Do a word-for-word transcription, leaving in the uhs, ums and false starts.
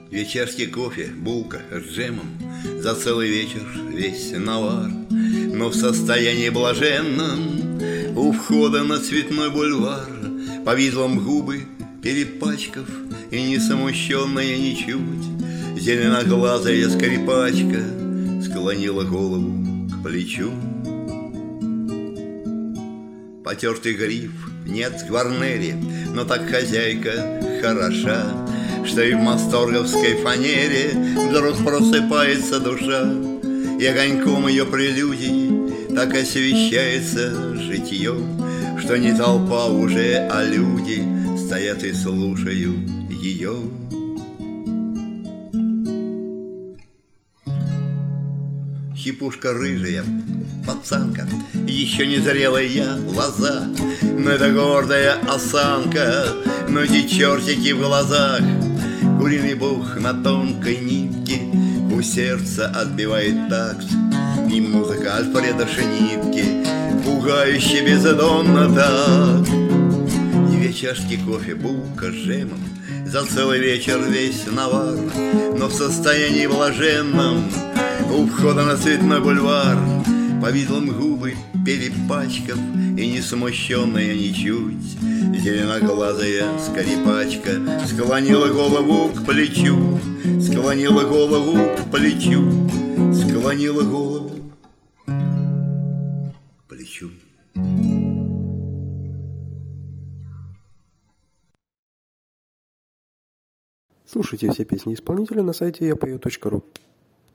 Вечерский кофе, булка с джемом, за целый вечер весь навар. Но в состоянии блаженном у входа на Цветной бульвар по визлам губы перепачкав, и не смущенная ничуть, зеленоглазая скрипачка склонила голову к плечу. Потертый гриф, нет гварнери, но так хозяйка хороша, что и в масторговской фанере вдруг просыпается душа, и огоньком ее прелюдий так освещается житьем, что не толпа уже, а люди стоят и слушают ее. Хипушка рыжая, пацанка, еще не зрелая лоза, но это гордая осанка, но эти чертики в глазах. Куриный бог на тонкой нитке у сердца отбивает такт, и музыка Альфреда Шнитке пугающе бездонно так. Две чашки кофе, булка с джемом, за целый вечер весь навар, но в состоянии блаженном у входа на Цветной бульвар по визлам губы перепачкав, и не смущенная ничуть, зеленоглазая скрипачка склонила голову к плечу, склонила голову к плечу, склонила голову к плечу. Слушайте все песни исполнителя на сайте я пою точка ру.